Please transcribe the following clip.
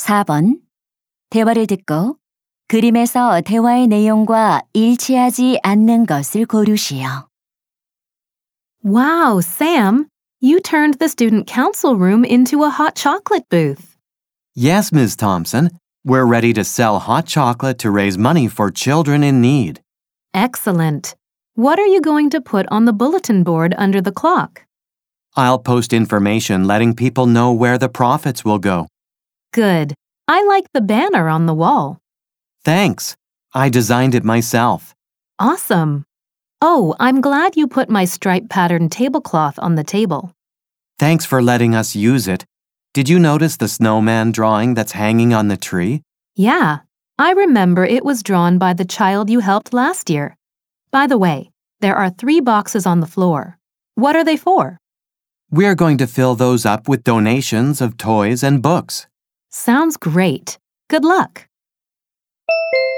4번. 대화를 듣고 그림에서 대화의 내용과 일치하지 않는 것을 고르시오. Wow, Sam, you turned the student council room into a hot chocolate booth. Yes, Ms. Thompson. We're ready to sell hot chocolate to raise money for children in need. Excellent. What are you going to put on the bulletin board under the clock? I'll post information letting people know where the profits will go. Good. I like the banner on the wall. Thanks. I designed it myself. Awesome. Oh, I'm glad you put my stripe pattern tablecloth on the table. Thanks for letting us use it. Did you notice the snowman drawing that's hanging on the tree? Yeah, I remember it was drawn by the child you helped last year. By the way, there are 3 boxes on the floor. What are they for? We're going to fill those up with donations of toys and books. Sounds great. Good luck.